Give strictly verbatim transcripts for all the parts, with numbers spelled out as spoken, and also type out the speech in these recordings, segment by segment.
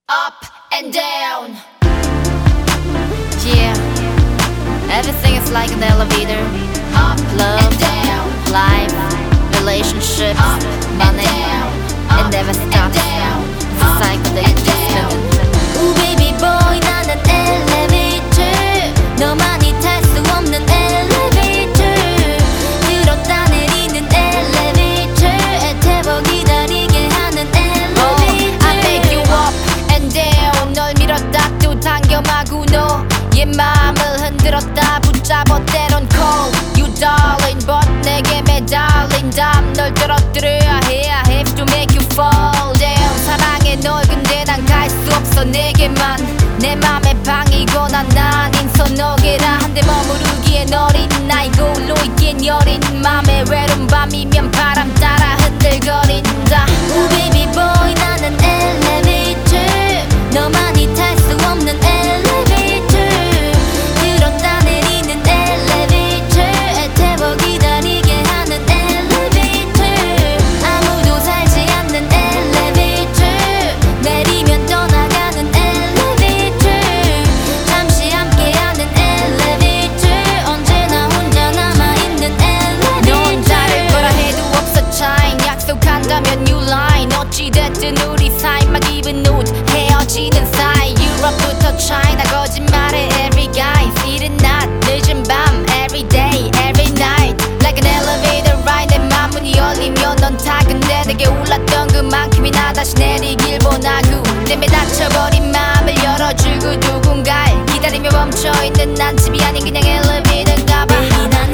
Up and down. Yeah, everything is like an elevator. Up, love, and down. Life, relationships, up, money, and, and never stops. It's a cycle that keeps spinning. Ooh baby boy, 나는 elevator. 너만이 탈 수 없는 elevator. 들었다 내리는 elevator. 애태워 기다리게 하는 elevator. Oh, I make you up and down. 널 밀었다 또 당겨 마구 너의 맘을 흔들었다 붙잡아 때론 call you darling, but 내게 매달린 담 널 떨어뜨려야 해. I have to make you fall down. 사랑해 널 근데 난 갈 수 없어 내게만. 내 맘의 방이고 난 아닌 선너게라. 한데 머무르기엔 어린 나이 골로 있긴 여린 맘에 외로운 밤이면 바람 따라 흔들거린다. Ooh baby boy, 나는 elevator. 너만이 탈 수 없는 elevator. 들었다 내리는 elevator. 애태워 기다리게 하는 elevator. 아무도 살지 않는 elevator. 내리면 떠나가는 elevator. 잠시 함께하는 elevator. 언제나 혼자 남아있는 elevator. 넌 다를 거라 해도 없어 차인. 약속한다면 new line. 어찌됐든 우리 사이 막 입은 옷 헤어지는 사이. 유럽부터 차이나 거짓말해 every guy. 이른 낮 늦은 밤 every day every night. Like an elevator ride. 내 맘문이 열리면 넌 타근데 내게 올랐던 그만큼이나 다시 내리길 원하고. 때문에 닫혀버린 마음을 열어주고 누군가를 기다리며 멈춰있는 난 집이 아닌 그냥 엘리베이터인가 봐. Baby 난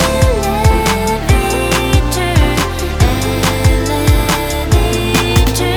elevator. elevator.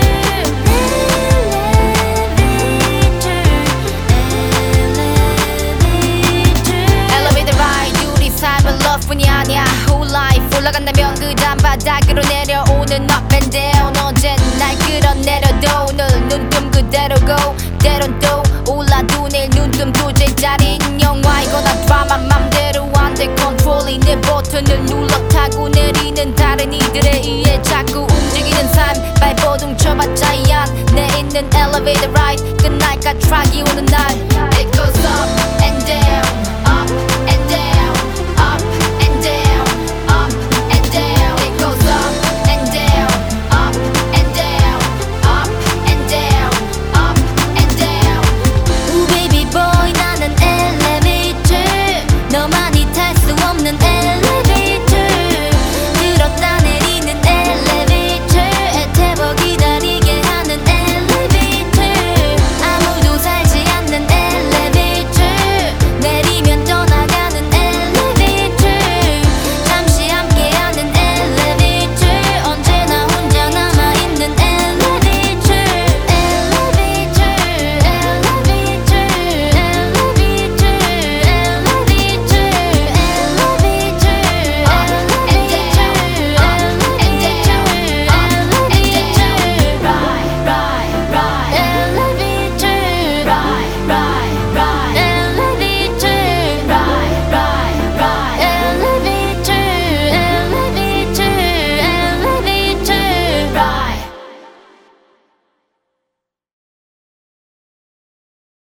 elevator. Elevator ride 우리 삶은 love뿐이 아니야 whole life. 올라간다면 그 다음 바닥으로 내려오는 up and down. 언젠 날 끌어내려도 오늘 눈금 그대로고 때론 또 올라도 내일 눈금도 제자리인 영화이거나 드라마 맘대로 안돼 컨트롤이 내 버튼을 눌러 타고 내리는 다른 이들에 의해 자꾸 움직이는 삶. 발버둥 쳐봤자 이안 내 있는 elevator ride 끝날까 트락이 오는 날.